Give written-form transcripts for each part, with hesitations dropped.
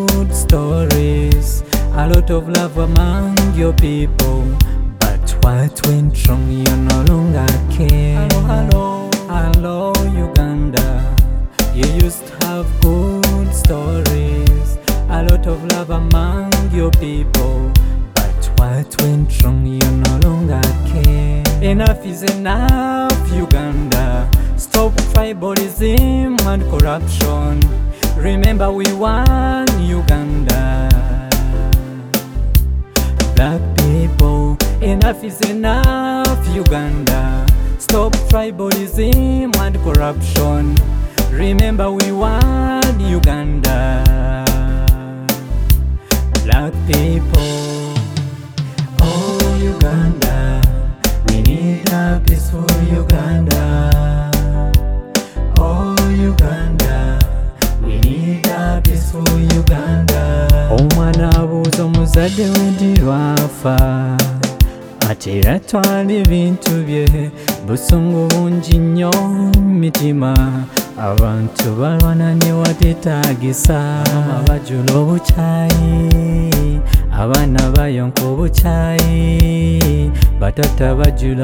good stories, a lot of love among your people. But what went wrong? You no longer care. Hello, Uganda. You used to have good stories, a lot of love among your people. But what went wrong? You no longer care. Enough is enough, Uganda. Stop tribalism and corruption. Remember we won Uganda. Black people, enough is enough, Uganda. Stop tribalism and corruption. Remember we won Uganda. Black people, oh Uganda, we need a peaceful Uganda. Oh Uganda, we need a peaceful Uganda. Omwana abuuza omuzadde we ddi lwafa, ate era twala ebintu bye, busungu bungi nnyo mitima. Abantu balwana ne wateetaagisa, bajula obukyayi, abaana bayonka obukyayi, batata bajula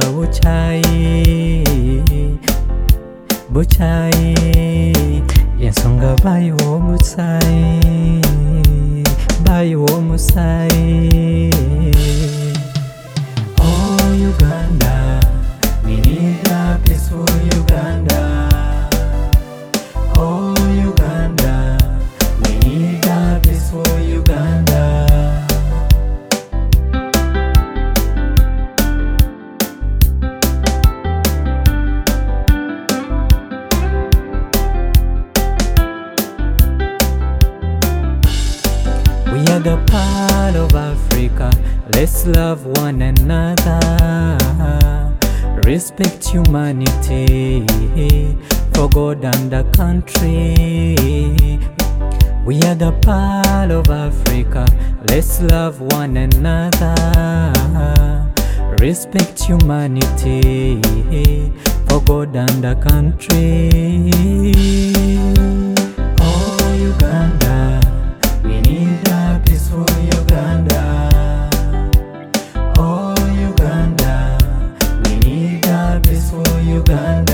bukyayi, ensonga bayiwa omusaayi. Oh Uganda, we need a peaceful Uganda. Oh Uganda, we need a peaceful Uganda. We are the part of Africa, let's love one another. Respect humanity for God and the country. We are the part of Africa, let's love one another. Respect humanity for God and the country. Oh Uganda, we need a peaceful Uganda. Oh Uganda, we need a peaceful Uganda.